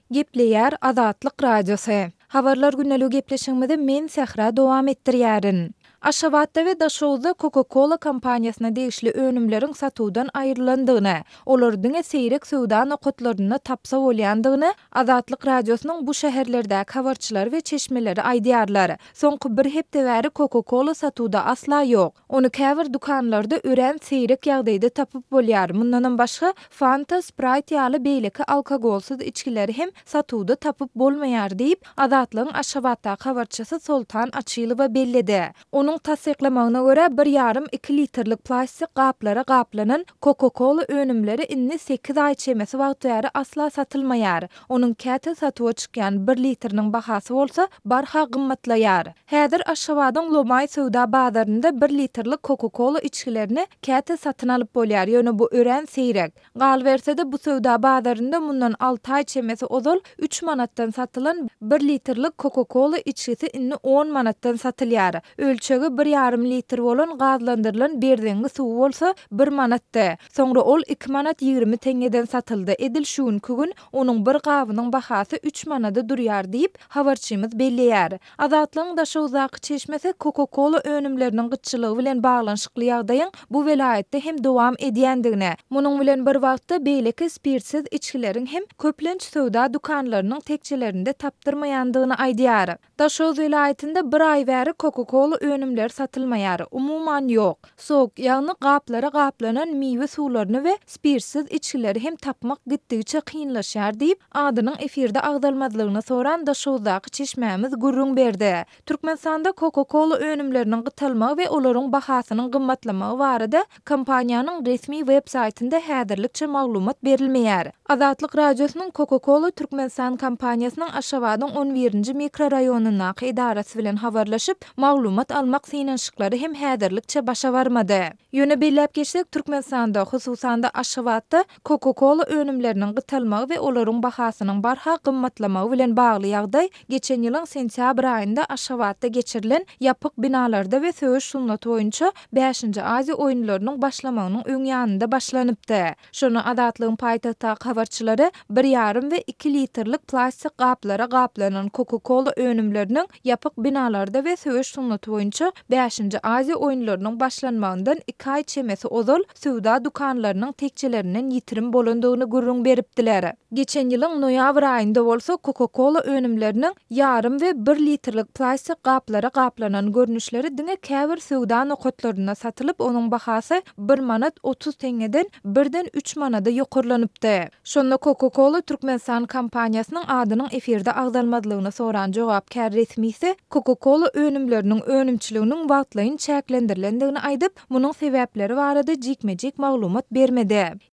Gepleýär Azatlyk Radiosu. Habarlar günnäli gepleşigimizde men Sähra dowam etdirýärin. Aşgabatda we Daşowda Coca-Cola kompaniýasyna degişli önümleriň satuwdan aýrylandygyny, olardyň seýrek sowda nokatlaryna tapsa bolýandygyny Azatlyk Radiosynyň bu şäherlerdäki habarçylary we çeşmeleri aýdýarlar. Soňky bir hepde bäri Coca-Cola satuwda asla ýok. Onu käbir dukanlarda ören seýrek ýagdaýda tapyp bolýar. Mundan başga Fanta, Sprite ýaly beýleki alkogolsuz içkileri hem satuwda tapyp bolmaýar diýip Azatlygyň Aşgabatdaky habarçysy Soltan Açylowa bellidi. Onun tasdiklamagyna görä 1,5-2 litrlik plastik gaplara gaplanan Coca-Cola önümleri inni 8 aý çemesi wagtary asla satylmaýar. Onun käte satuwa çykýan 1 litriniň bahasy bolsa barha gymmatlaýar. Häzir Aşgabatyň Lomay sowda bazarynda 1 litrlik Coca-Cola içkilerini käte satyn alyp bolýar. Ýöne bu ören seýrek. Gal bersede bu sowda bazarynda mundan 6 aý çemesi ozal 3 manatdan satylan 1 litrlik Coca-Cola içkisi inni 10 manatdan satylýar. Ölçegi 1,5 litr bolan gazlandyrylan berdengi suw bolsa 1 manatda. Soňra ol 2 manat 20 teňeden satyldy. Edil şuňky gün onuň bir gabynyň bahasy 3 manada durýar diýip habarçymyz belleýär. Azatlygyň Daşowdaky çeşmesi Coca-Cola önümleriniň gyçylygy bilen baglanyşykly ýagdaýyň bu welaýetde hem dowam edýändigine, munyň bilen bir wagtda beýleki spirtsiz içkileriň hem köplenç sowda dukanlarynyň tekçelerinde tapdyrmaýandygyny aýdýar. Daşow welaýetinde bir aý bäri Coca-Cola önümleri satylmaýar, umuman ýok. Soğuk ýagny gaplara gaplanan miwe suwlaryny we spirtsiz içkileri hem tapmak gitdigiçe kynlaşýar diýip adynyň efirde agdalmazlygyny soran Daşowdaky çeşmämiz gurrun berdi. Türkmenistanda Coca-Cola önümleriniň gytylmagy we olaryň bahasynyň gymmatlamagy barada kompaniýanyň resmi web saýtynda häzirlikçe maglumat berilmeýär. Azatlyk Radiosynyň Coca-Cola Türkmenistan kompaniýasynyň Aşgabatyň 11-nji mikroraýonunaky idarasy bilen habarlaşyp maglumat almak synanşyklary hem häzirlikçe başa barmady. Ýöne belläp geçsek Türkmenistanda, hususanda Aşgabatda Coca-Cola önümleriniň gytylmagy we olaryň bahasynyň barha gymmatlamagy bilen bagly ýagdaý geçen ýylyň sentýabr aýynda Aşgabatda geçirilen ýapyk binalarda we söwüş sunnaty boýunça 5-nji Aziýa oýunlarynyň başlamagynyň öň ýanynda başlanypdy. Şonu Azatlygyň paýtagtdaky habarçylary 1,5 we 2 litrlik plastik gaplara gaplanan Coca-Cola önümleriniň ýapyk binalarda we söwüş sunnaty boýunça 5-nji Aziýa oýunlarynyň başlanmagyndan 2 aý çemesi ozal sowda dukanlarynyň tekçelerinden ýitirim bolandygyny gurrun beripdiler. Geçen ýylyň noýabr aýynda bolsa Coca-Cola önümleriniň ýarym we 1 litrlik plastik gaplara gaplanan görnüşleri diňe käbir sowda nokatlaryna satylyp onuň bahasy 1 manat 30 teňeden 1den 3 manada ýokurlanypdy. Şonda Coca-Cola Türkmenistan kompaniýasynyň adynyň efirde agdalmazlygyny soran jogapkär resmisi Coca-Cola önümleriniň önümçiliginiň wagtlaryň çäklendirilendигini aýdyp, munyň sebäpleri barada jikmejik maglumat bermedi.